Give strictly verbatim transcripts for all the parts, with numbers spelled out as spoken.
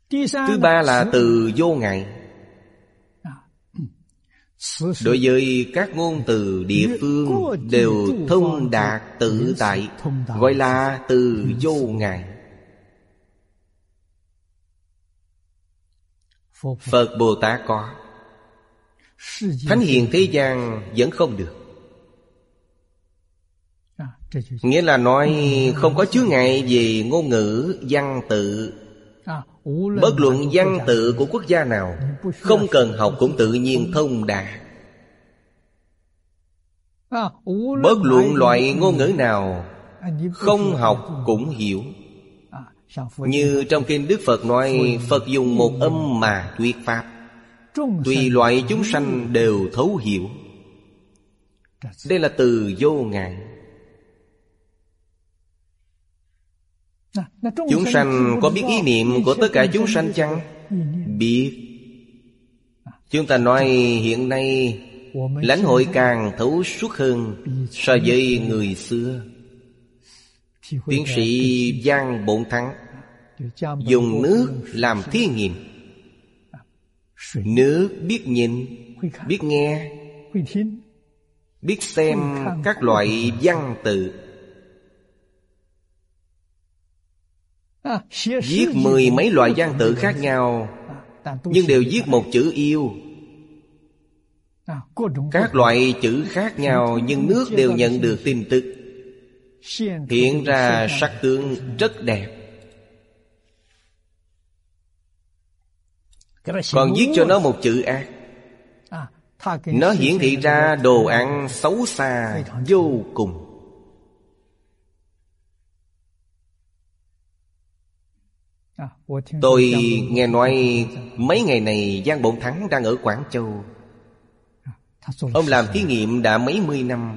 Thứ ba là từ vô ngại. Đối với các ngôn từ địa phương đều thông đạt tự tại, gọi là từ vô ngại. Phật Bồ Tát có, thánh hiền thế gian vẫn không được. Nghĩa là nói không có chướng ngại về ngôn ngữ, văn tự. Bất luận văn tự của quốc gia nào, không cần học cũng tự nhiên thông đạt. Bất luận loại ngôn ngữ nào, không học cũng hiểu. Như trong kinh Đức Phật nói, Phật dùng một âm mà thuyết pháp, tùy loại chúng sanh đều thấu hiểu. Đây là từ vô ngại. Chúng sanh có biết ý niệm của tất cả chúng sanh chăng? Biết. Chúng ta nói hiện nay lãnh hội càng thấu suốt hơn so với người xưa. Tiến sĩ Giang Bổn Thắng dùng nước làm thí nghiệm. Nước biết nhìn, biết nghe, biết xem các loại văn tự. Viết mười mấy loại văn tự khác nhau, nhưng đều viết một chữ yêu. Các loại chữ khác nhau, nhưng nước đều nhận được tin tức, hiện ra sắc tướng rất đẹp. Còn viết cho nó một chữ ác, nó hiển thị ra đồ ăn xấu xa vô cùng. Tôi nghe nói mấy ngày này Giang Bổn Thắng đang ở Quảng Châu. Ông làm thí nghiệm đã mấy mươi năm.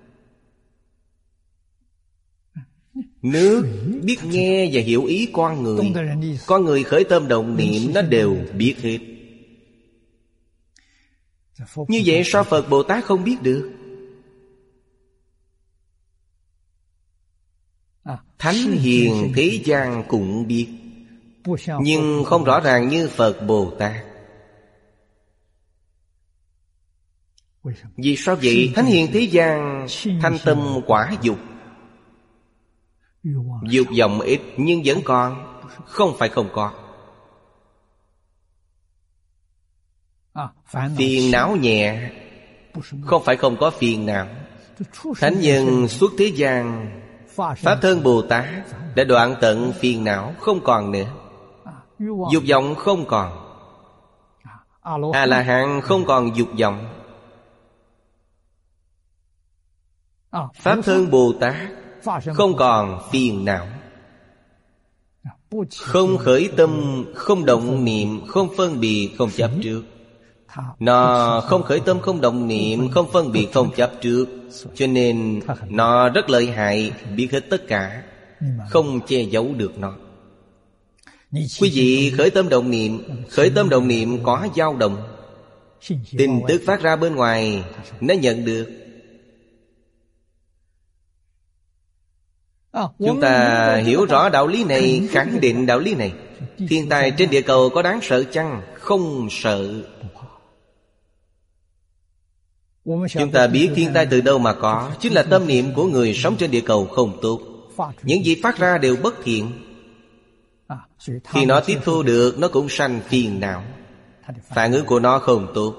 Nước biết nghe và hiểu ý con người. Con người khởi tâm động niệm nó đều biết hết. Như vậy sao Phật Bồ Tát không biết được? Thánh hiền thế gian cũng biết, nhưng không rõ ràng như Phật Bồ Tát. Vì sao vậy? Thánh hiền thế gian thanh tâm quả dục, dục vọng ít nhưng vẫn còn, không phải không có. Phiền não nhẹ, không phải không có phiền não. Thánh nhân xuất thế gian, Pháp Thân Bồ Tát đã đoạn tận phiền não, không còn nữa. Dục vọng không còn. A-la-hán không còn dục vọng. Pháp Thân Bồ Tát không còn phiền não, không khởi tâm, không động niệm, không phân biệt, không chấp trước. Nó không khởi tâm, không động niệm, không phân biệt, không chấp trước, cho nên nó rất lợi hại, biết hết tất cả, không che giấu được nó. Quý vị khởi tâm động niệm, khởi tâm động niệm có dao động, tin tức phát ra bên ngoài, nó nhận được. Chúng ta hiểu rõ đạo lý này, khẳng định đạo lý này. Thiên tai trên địa cầu có đáng sợ chăng? Không sợ. Chúng ta biết thiên tai từ đâu mà có, chính là tâm niệm của người sống trên địa cầu không tốt. Những gì phát ra đều bất thiện. Khi nó tiếp thu được, nó cũng sanh phiền não. Phản ứng của nó không tốt.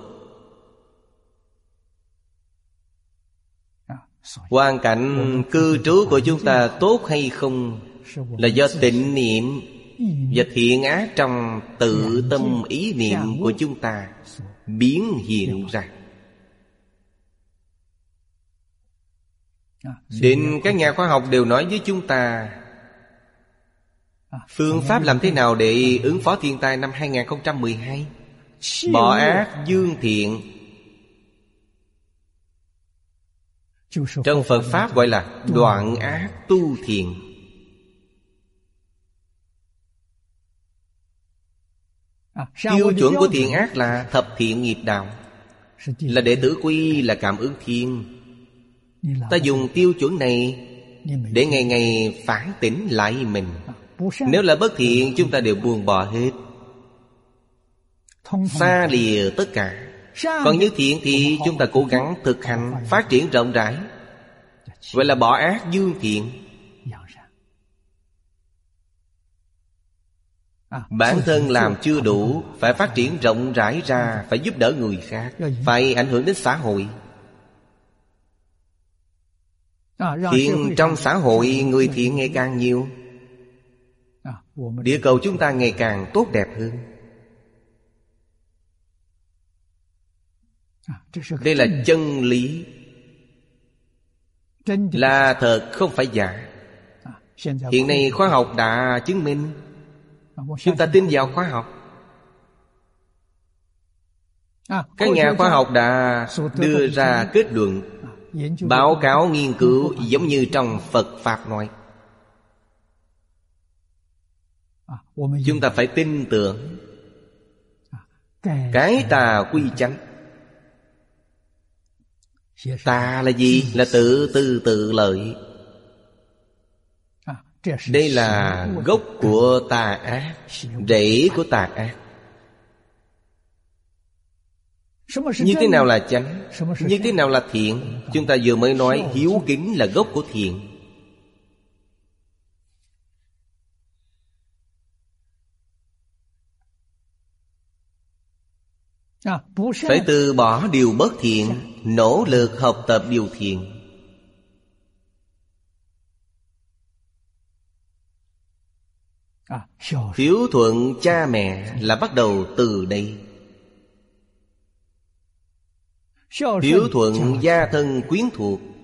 Hoàn cảnh cư trú của chúng ta tốt hay không là do tịnh niệm và thiện ác trong tự tâm ý niệm của chúng ta biến hiện ra. Đến các nhà khoa học đều nói với chúng ta phương pháp làm thế nào để ứng phó thiên tai năm hai không một hai. Bỏ ác dương thiện. Trong Phật Pháp gọi là đoạn ác tu thiện. Tiêu chuẩn của thiện ác là thập thiện nghiệp đạo, là đệ tử quy, là cảm ứng thiên. Ta dùng tiêu chuẩn này để ngày ngày phản tỉnh lại mình. Nếu là bất thiện chúng ta đều buông bỏ hết. xa lìa tất cả. Còn như thiện thì chúng ta cố gắng thực hành, phát triển rộng rãi, gọi là bỏ ác dương thiện. Bản thân làm chưa đủ, phải phát triển rộng rãi ra, phải giúp đỡ người khác, phải ảnh hưởng đến xã hội, khiến trong xã hội người thiện ngày càng nhiều, địa cầu chúng ta ngày càng tốt đẹp hơn. Đây là chân lý, là thật không phải giả. Hiện nay khoa học đã chứng minh, chúng ta tin vào khoa học. Các nhà khoa học đã đưa ra kết luận, báo cáo nghiên cứu giống như trong Phật Pháp nói. Chúng ta phải tin tưởng, cái tà quy chánh. Tà là gì? Là tự tư tự lợi. Đây là gốc của tà ác, rễ của tà ác. Như thế nào là chánh? Như thế nào là thiện? Chúng ta vừa mới nói hiếu kính là gốc của thiện. Phải từ bỏ điều bất thiện, nỗ lực học tập điều thiện. Hiếu thuận cha mẹ là bắt đầu từ đây. Hiếu thuận gia thân quyến thuộc